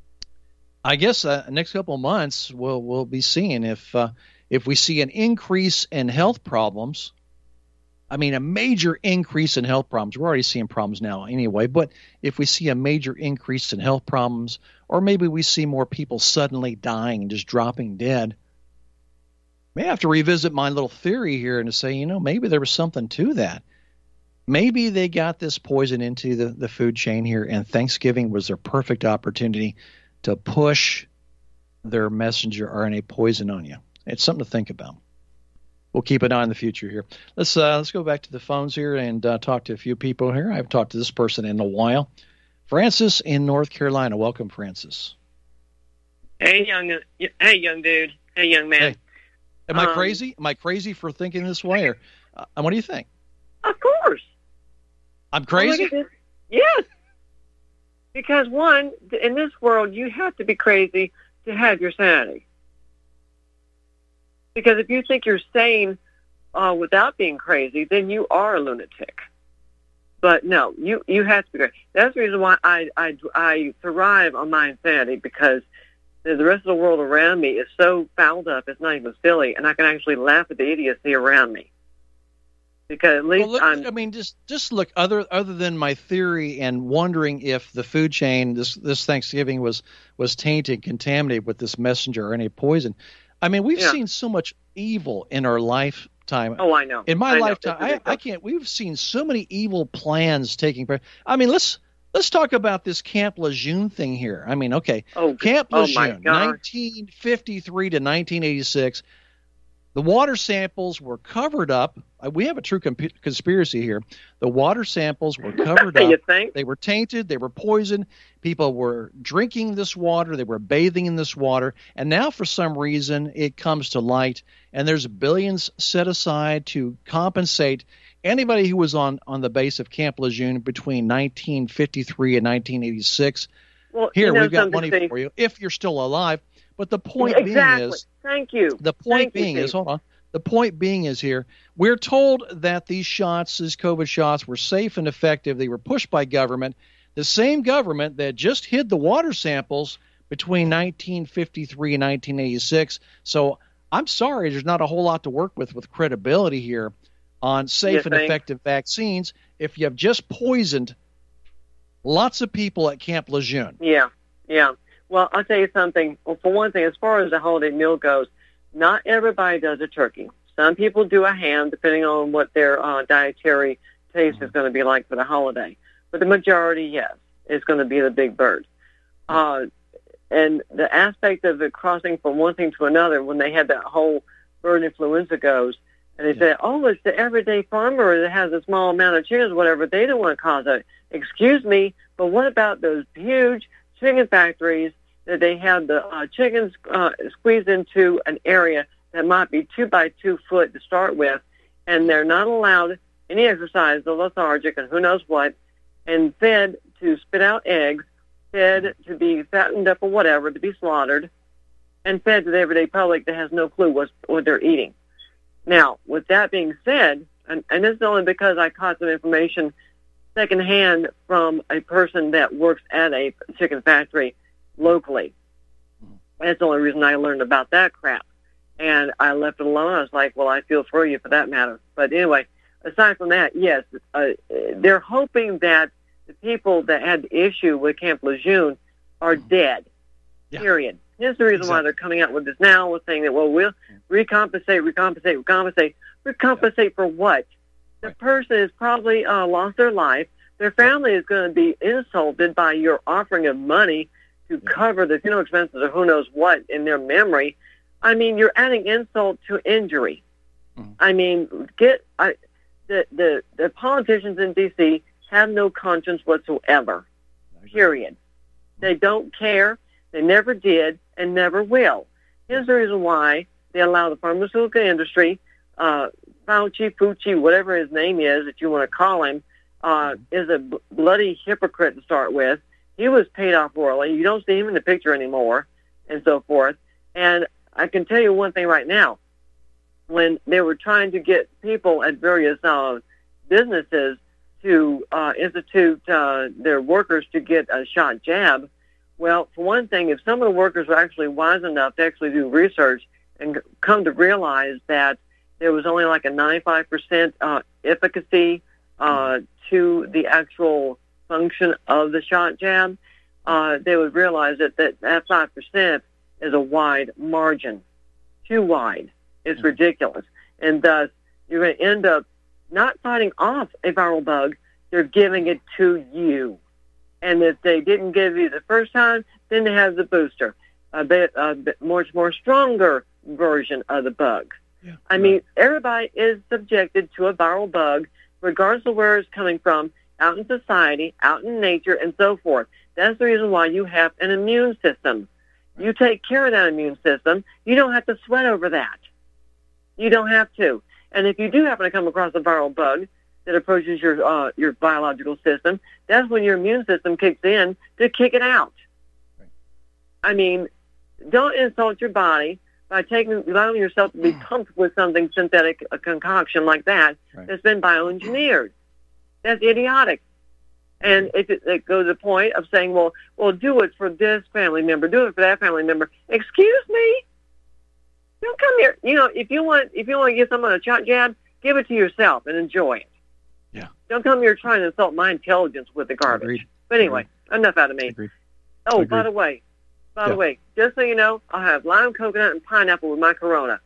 I guess uh, next couple of months we'll we'll be seeing if uh, if we see an increase in health problems. I mean, a major increase in health problems. We're already seeing problems now anyway, but if we see a major increase in health problems, or maybe we see more people suddenly dying and just dropping dead, I may have to revisit my little theory here and to say, you know, maybe there was something to that. Maybe they got this poison into the, the food chain here, and Thanksgiving was their perfect opportunity to push their messenger R N A poison on you. It's something to think about. We'll keep an eye on the future here. Let's uh, let's go back to the phones here and uh, talk to a few people here. I haven't talked to this person in a while. Francis in North Carolina. Welcome, Francis. Hey, young, hey, young dude. Hey, young man. Hey. Am um, I crazy? Am I crazy for thinking this way, or uh, what do you think? Of course. I'm crazy? Yes. Because one, in this world, you have to be crazy to have your sanity. Because if you think you're sane uh, without being crazy, then you are a lunatic. But no, you, you have to be crazy. That's the reason why I, I, I thrive on my insanity, because the rest of the world around me is so fouled up, it's not even silly, and I can actually laugh at the idiocy around me. Because at least well, look, I'm... I mean, just just look, other other than my theory and wondering if the food chain this this Thanksgiving was, was tainted, contaminated with this messenger R N A poison. I mean, we've yeah. seen so much evil in our lifetime. Oh, I know. In my I lifetime, I, I can't. We've seen so many evil plans taking place. I mean, let's let's talk about this Camp Lejeune thing here. I mean, okay, oh, Camp oh Lejeune, nineteen fifty-three to nineteen eighty-six. The water samples were covered up. We have a true comp- conspiracy here. The water samples were covered up. You think? They were tainted. They were poisoned. People were drinking this water. They were bathing in this water. And now, for some reason, it comes to light, and there's billions set aside to compensate anybody who was on, on the base of Camp Lejeune between nineteen fifty-three and nineteen eighty-six. Well, here, you know, we've got money Steve, for you if you're still alive. But the point exactly. being is, thank you. The point Thank being you, is, hold on. The point being is here, we're told that these shots, these COVID shots, were safe and effective. They were pushed by government, the same government that just hid the water samples between nineteen fifty-three and nineteen eighty-six. So I'm sorry, there's not a whole lot to work with with credibility here on safe You and think? effective vaccines if you have just poisoned lots of people at Camp Lejeune. Yeah, yeah. Well, I'll tell you something. Well, for one thing, as far as the holiday meal goes, not everybody does a turkey. Some people do a ham, depending on what their uh, dietary taste mm-hmm. is going to be like for the holiday. But the majority, yes, is going to be the big bird. Uh, and the aspect of it crossing from one thing to another, when they had that whole bird influenza goes, and they yeah. say, oh, it's the everyday farmer that has a small amount of chickens, whatever, they don't want to cause it. Excuse me, but what about those huge chicken factories that they have the uh, chickens uh, squeezed into an area that might be two by two foot to start with, and they're not allowed any exercise, they're lethargic and who knows what, and fed to spit out eggs, fed to be fattened up or whatever, to be slaughtered, and fed to the everyday public that has no clue what, what they're eating. Now, with that being said, and, and this is only because I caught some information secondhand from a person that works at a chicken factory locally. That's the only reason I learned about that crap. And I left it alone. I was like, well, I feel for you for that matter. But anyway, aside from that, yes, uh, they're hoping that the people that had the issue with Camp Lejeune are dead, yeah. period. Here's the reason exactly. why they're coming out with this now, with saying that, well, we'll recompensate, recompensate, recompensate. Recompensate for what? The right. person has probably uh, lost their life. Their family is going to be insulted by your offering of money to cover the funeral expenses or who knows what in their memory. I mean, you're adding insult to injury. Mm-hmm. I mean, get I, the, the the politicians in D C have no conscience whatsoever, period. Mm-hmm. They don't care. They never did and never will. Here's the reason why they allow the pharmaceutical industry, uh, Fauci, Fucci, whatever his name is that you want to call him, uh, mm-hmm. is a b- bloody hypocrite to start with. He was paid off royally. You don't see him in the picture anymore, and so forth. And I can tell you one thing right now. When they were trying to get people at various uh, businesses to uh, institute uh, their workers to get a shot jab, well, for one thing, if some of the workers were actually wise enough to actually do research and come to realize that there was only like a ninety-five percent uh, efficacy uh, to the actual function of the shot jab, uh, they would realize that that, that five percent is a wide margin, too wide. It's ridiculous. And thus, you're going to end up not fighting off a viral bug, they're giving it to you. And if they didn't give you the first time, then they have the booster, a bit, a bit much more stronger version of the bug. Yeah, I right. mean, everybody is subjected to a viral bug, regardless of where it's coming from, out in society, out in nature, and so forth. That's the reason why you have an immune system. You take care of that immune system. You don't have to sweat over that. You don't have to. And if you do happen to come across a viral bug that approaches your uh, your biological system, that's when your immune system kicks in to kick it out. Right. I mean, don't insult your body by taking allowing yourself to be pumped with something synthetic, a concoction like that, Right. that's been bioengineered. That's idiotic. And it, it goes to the point of saying, well, well, do it for this family member, do it for that family member. Excuse me? Don't come here. You know, if you want, if you want to give someone a shot jab, give it to yourself and enjoy it. Yeah. Don't come here trying to insult my intelligence with the garbage. Agreed. But anyway, enough out of me. Agreed. Oh, Agreed. by the way, by Yeah. the way, just so you know, I'll have lime, coconut, and pineapple with my Corona.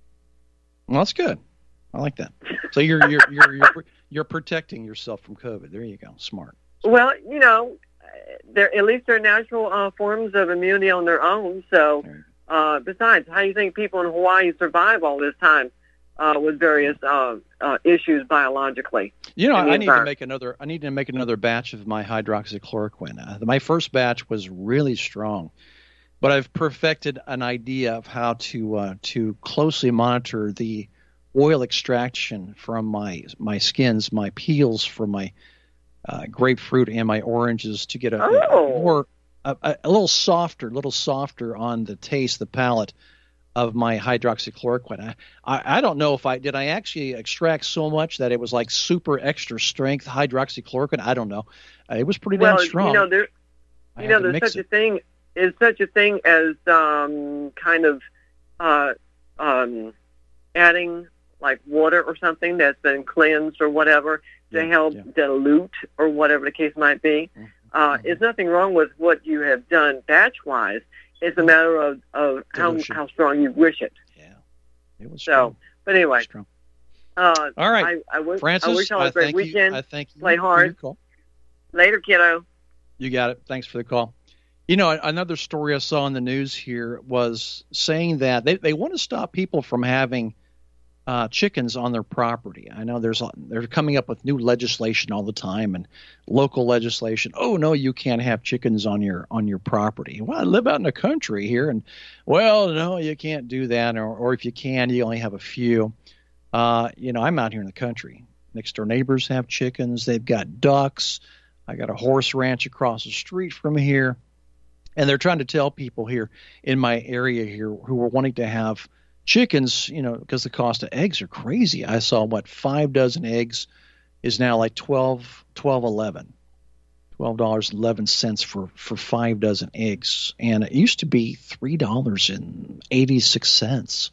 Well, that's good. I like that. So you're you're you're you're, you're protecting yourself from COVID. There you go. Smart. Well, you know, they're, at least they're natural uh, forms of immunity on their own. So, uh, besides, how do you think people in Hawaii survive all this time uh, with various uh, uh, issues biologically? You know, in the I need to environment? make another. I need to make another batch of my hydroxychloroquine. Uh, my first batch was really strong, but I've perfected an idea of how to uh, to closely monitor the oil extraction from my my skins, my peels from my uh, grapefruit and my oranges to get a, Oh. a more a, a little softer, little softer on the taste, the palate of my hydroxychloroquine. I, I, I don't know if I did I actually extract so much that it was like super extra strength hydroxychloroquine. I don't know. Uh, it was pretty well, damn strong. you know, there, I you had know, to there's mix such it. a thing is such a thing as um, kind of uh, um, adding like water or something that's been cleansed or whatever to Yeah, help yeah. dilute or whatever the case might be. Mhm, Uh, mhm. There's nothing wrong with what you have done batch-wise. It's a matter of, of how, Dilution. how strong you wish it. Yeah, it was So, strong. but anyway, Strong. uh, All right, I, I, wish, Francis, I wish you all a great thank weekend. you. I thank you Play for hard. your call. Later, kiddo. You got it. Thanks for the call. You know, another story I saw in the news here was saying that they, they want to stop people from having uh, chickens on their property. I know there's they're coming up with new legislation all the time and local legislation. Oh no, you can't have chickens on your on your property. Well, I live out in the country here, and well, no, you can't do that. Or, or if you can, you only have a few. Uh, you know, I'm out here in the country. Next door neighbors have chickens. They've got ducks. I got a horse ranch across the street from here. And they're trying to tell people here in my area here who are wanting to have chickens, you know, because the cost of eggs are crazy. I saw, what, five dozen eggs is now like twelve, twelve, eleven. twelve dollars and eleven cents for, for five dozen eggs. And it used to be three dollars and eighty-six cents.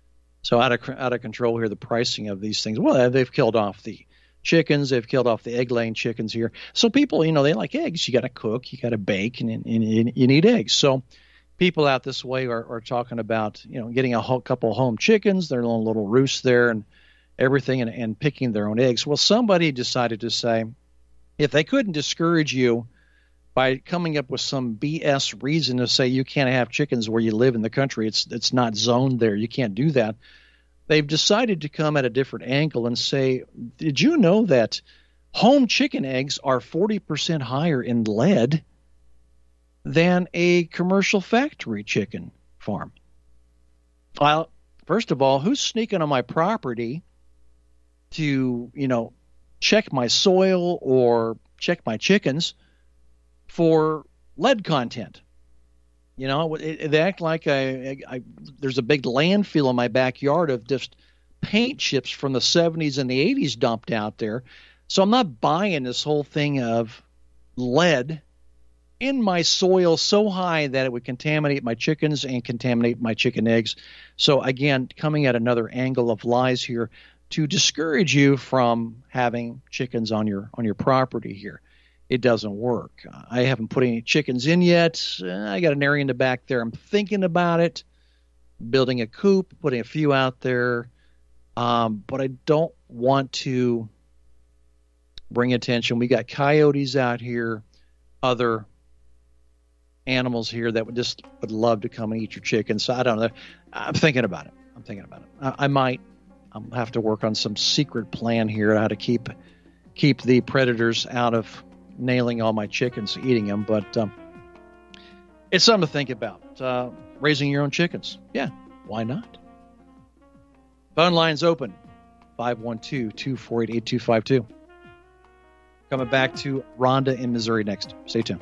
So out of out of control here, the pricing of these things. Well, they've killed off the chickens. They've killed off the egg-laying chickens here. So people, you know, they like eggs. You got to cook, you got to bake, and, and, and you need eggs. So people out this way are, are talking about, you know, getting a whole couple of home chickens, their little, little roosts there and everything, and, and picking their own eggs. Well, somebody decided to say, if they couldn't discourage you by coming up with some B S reason to say you can't have chickens where you live in the country, it's it's not zoned there, you can't do that. They've decided to come at a different angle and say, did you know that home chicken eggs are forty percent higher in lead than a commercial factory chicken farm? Well, first of all, who's sneaking on my property to, you know, check my soil or check my chickens for lead content? You know, it, they act like I, I, I, there's a big landfill in my backyard of just paint chips from the seventies and the eighties dumped out there. So I'm not buying this whole thing of lead in my soil so high that it would contaminate my chickens and contaminate my chicken eggs. So again, coming at another angle of lies here to discourage you from having chickens on your on your property here. It doesn't work. I haven't put any chickens in yet. I got an area in the back there. I'm thinking about it, building a coop, putting a few out there. Um, but I don't want to bring attention. We got coyotes out here, other animals here that would just would love to come and eat your chickens. So I don't know. I'm thinking about it. I'm thinking about it. I, I might I'll have to work on some secret plan here how to keep keep the predators out of nailing all my chickens, eating them. But um, it's something to think about. Uh, raising your own chickens. Yeah, why not? Phone lines open. five one two, two four eight, eight two five two. Coming back to Rhonda in Missouri next. Stay tuned.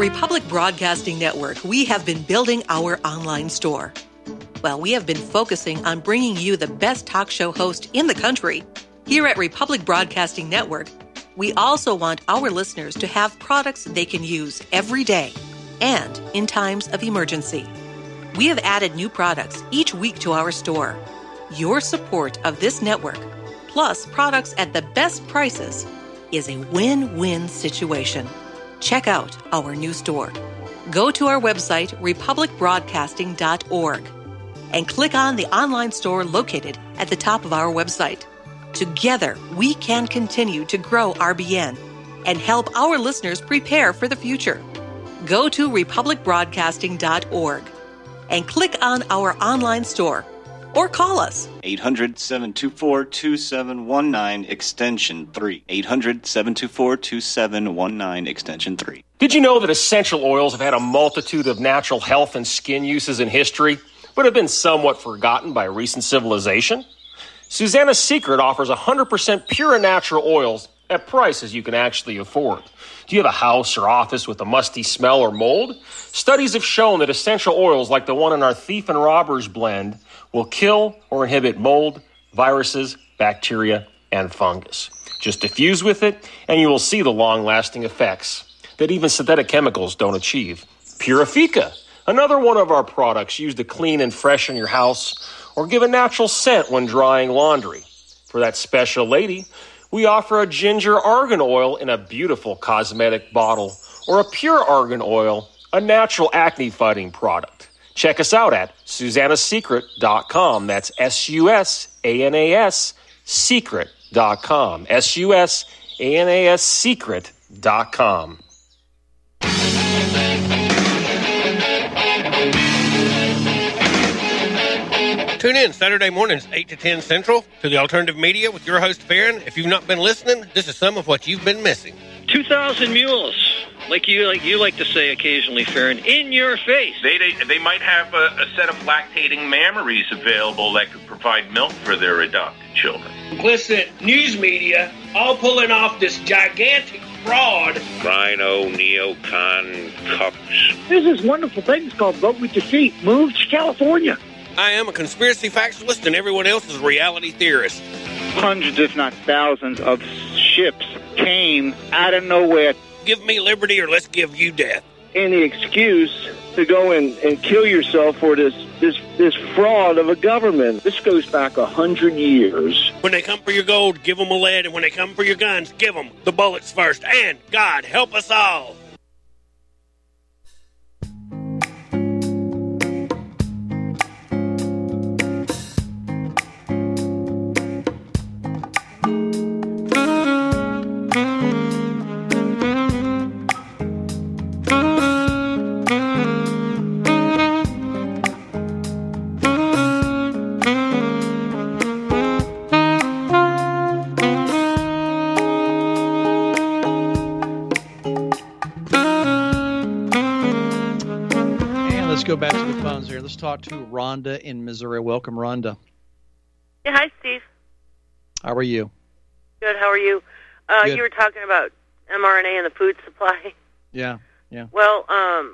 Republic Broadcasting Network, we have been building our online store. Well, we have been focusing on bringing you the best talk show host in the country. Here at Republic Broadcasting Network, we also want our listeners to have products they can use every day and in times of emergency. We have added new products each week to our store. Your support of this network, plus products at the best prices, is a win-win situation. Check out our new store. Go to our website, republic broadcasting dot org, and click on the online store located at the top of our website. Together, we can continue to grow R B N and help our listeners prepare for the future. Go to republic broadcasting dot org and click on our online store or call us. eight hundred, seven two four, two seven one nine, extension three. eight hundred, seven two four, two seven one nine, extension three. Did you know that essential oils have had a multitude of natural health and skin uses in history, but have been somewhat forgotten by recent civilization? Susanna's Secret offers one hundred percent pure and natural oils at prices you can actually afford. Do you have a house or office with a musty smell or mold? Studies have shown that essential oils like the one in our Thief and Robbers blend will kill or inhibit mold, viruses, bacteria, and fungus. Just diffuse with it, and you will see the long-lasting effects that even synthetic chemicals don't achieve. Purifica, another one of our products used to clean and freshen your house or give a natural scent when drying laundry. For that special lady, we offer a ginger argan oil in a beautiful cosmetic bottle or a pure argan oil, a natural acne-fighting product. Check us out at susanna secret dot com. That's S U S A N A S secret dot com. S U S A N A S secret dot com. Tune in Saturday mornings, eight to ten Central, to the Alternative Media with your host, Farron. If you've not been listening, this is some of what you've been missing. two thousand mules, like you like you like to say occasionally, Farron, in your face. They they, they might have a, a set of lactating mammaries available that could provide milk for their adopted children. Implicit news media all pulling off this gigantic fraud. Rhino, neocon, cucks. There's this wonderful thing called Vote With Your Feet. Move to California. I am a conspiracy factualist, and everyone else is a reality theorist. Hundreds, if not thousands, of ships came out of nowhere. Give me liberty or let's give you death. Any excuse to go and, and kill yourself for this, this this fraud of a government. This goes back a hundred years. When they come for your gold, give them a lead, and when they come for your guns, give them the bullets first. And God help us all. Go back to the phones here. Let's talk to Rhonda in Missouri. Welcome, Rhonda. Yeah, hi, Steve. How are you? Good. How are you? Uh, Good. You were talking about mRNA and the food supply. Yeah, yeah. Well, um,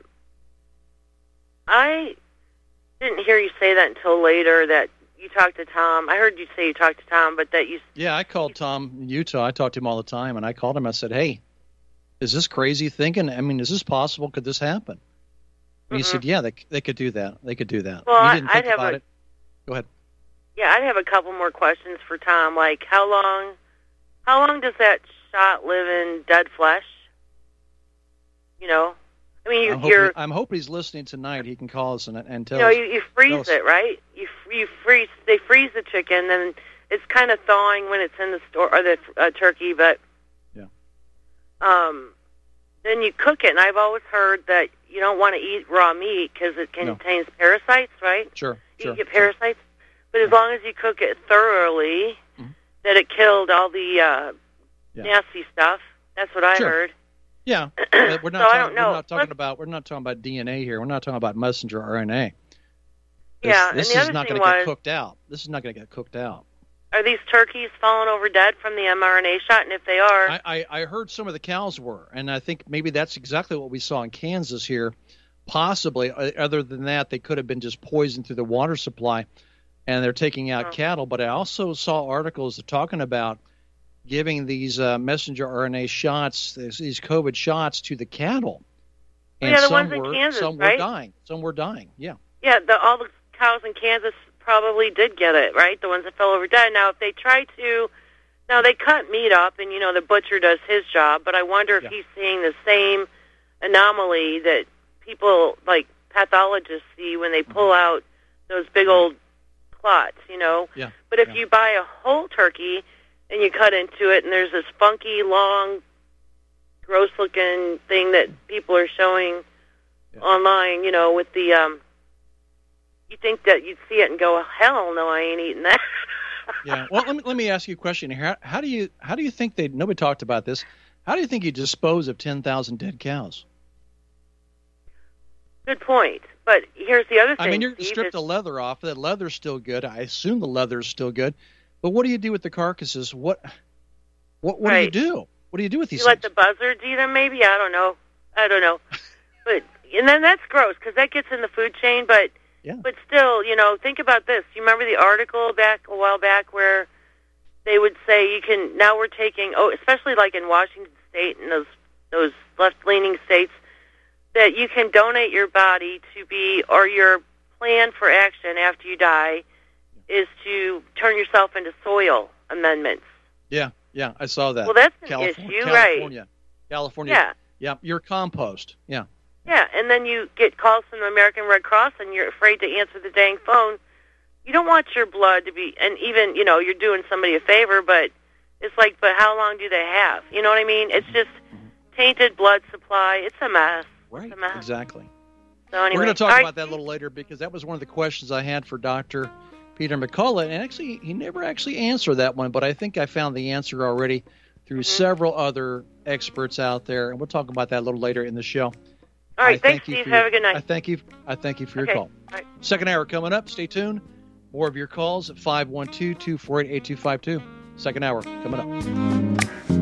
I didn't hear you say that until later. That you talked to Tom. I heard you say you talked to Tom, but that you. Yeah, I called Tom in Utah. I talked to him all the time, and I called him. I said, "Hey, is this crazy thinking? I mean, is this possible? Could this happen?" And he Mm-hmm. said, "Yeah, they they could do that. They could do that." Well, you didn't I'd think have about a, it. Go ahead. Yeah, I'd have a couple more questions for Tom. Like, how long, how long does that shot live in dead flesh? You know, I mean, you, I'm, you're. hoping, I'm hoping he's listening tonight. He can call us and, and tell You know, us. you, you freeze it, right? You you freeze. They freeze the chicken, and it's kind of thawing when it's in the store or the uh, turkey, but yeah. Um, then you cook it, and I've always heard that you don't want to eat raw meat because it contains no. parasites, right? Sure, you sure. get parasites, but as long as you cook it thoroughly, mm-hmm. that it killed all the uh, yeah. nasty stuff. That's what I sure. heard. Yeah, but we're not. so talking, I don't know. We're not talking Let's, about. We're not talking about D N A here. We're not talking about messenger R N A. This, yeah, this and the is other not thing going to was, get cooked out. This is not going to get cooked out. Are these turkeys falling over dead from the mRNA shot? And if they are... I, I, I heard some of the cows were, and I think maybe that's exactly what we saw in Kansas here. Possibly, other than that, they could have been just poisoned through the water supply, and they're taking out oh. cattle. But I also saw articles talking about giving these uh, messenger R N A shots, these, these COVID shots, to the cattle. And yeah, the some ones in were, Kansas, some right? were dying. Some were dying, yeah. Yeah, the, all the cows in Kansas probably did get it, right? The ones that fell over dead. Now, if they try to... Now, they cut meat up, and, you know, the butcher does his job, but I wonder if yeah. he's seeing the same anomaly that people, like pathologists, see when they pull mm-hmm. out those big old clots, you know? Yeah. But if yeah. you buy a whole turkey and you cut into it, and there's this funky, long, gross-looking thing that people are showing yeah. online, you know, with the... um. You think that you'd see it and go, hell no, I ain't eating that. Yeah. Well, let me let me ask you a question here. How, how do you how do you think they? Nobody talked about this. How do you think you dispose of ten thousand dead cows? Good point. But here's the other thing. I mean, you're Steve, stripped is, the leather off. The leather's still good. I assume the leather's still good. But what do you do with the carcasses? What what what right. do you do? What do you do with these? You things? let the buzzards eat them? Maybe I don't know. I don't know. But and then that's gross because that gets in the food chain. But. Yeah. But still, you know, think about this. You remember the article back a while back where they would say you can, now we're taking, oh, especially like in Washington State and those those left-leaning states, that you can donate your body to be, or your plan for action after you die is to turn yourself into soil amendments. Yeah, yeah, I saw that. Well, that's an California, issue, California, right? California. Yeah. Yeah, your compost. Yeah. Yeah, and then you get calls from the American Red Cross, and you're afraid to answer the dang phone. You don't want your blood to be, and even, you know, you're doing somebody a favor, but it's like, but how long do they have? You know what I mean? It's just tainted blood supply. It's a mess. Right, it's a mess. Exactly. So anyway, we're going to talk right. about that a little later because that was one of the questions I had for Doctor Peter McCullough, and actually, he never actually answered that one, but I think I found the answer already through mm-hmm. several other experts out there, and we'll talk about that a little later in the show. All right, I thanks, thank Steve. Your, Have a good night. I thank you. I thank you for okay. your call. All right. Second hour coming up. Stay tuned. More of your calls at five one two, two four eight, eight two five two. Second hour coming up.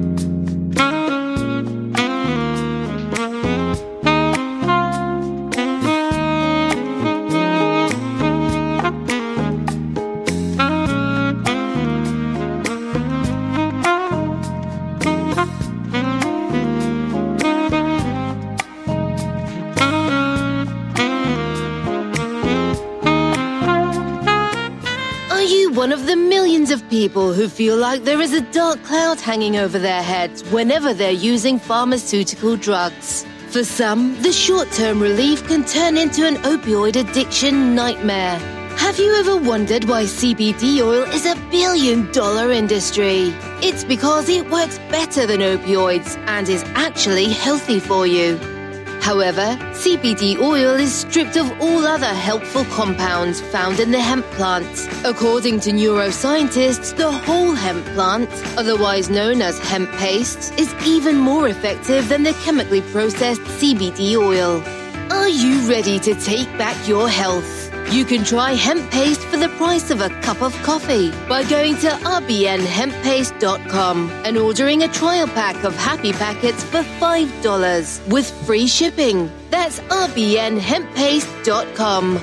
One of the millions of people who feel like there is a dark cloud hanging over their heads whenever they're using pharmaceutical drugs. For some, the short-term relief can turn into an opioid addiction nightmare. Have you ever wondered why C B D oil is a billion-dollar industry? It's because it works better than opioids and is actually healthy for you. However, C B D oil is stripped of all other helpful compounds found in the hemp plant. According to neuroscientists, the whole hemp plant, otherwise known as hemp paste, is even more effective than the chemically processed C B D oil. Are you ready to take back your health? You can try hemp paste for the price of a cup of coffee by going to r b n hemp paste dot com and ordering a trial pack of Happy Packets for five dollars with free shipping. That's r b n hemp paste dot com.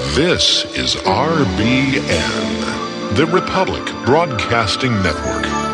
This is R B N, the Republic Broadcasting Network.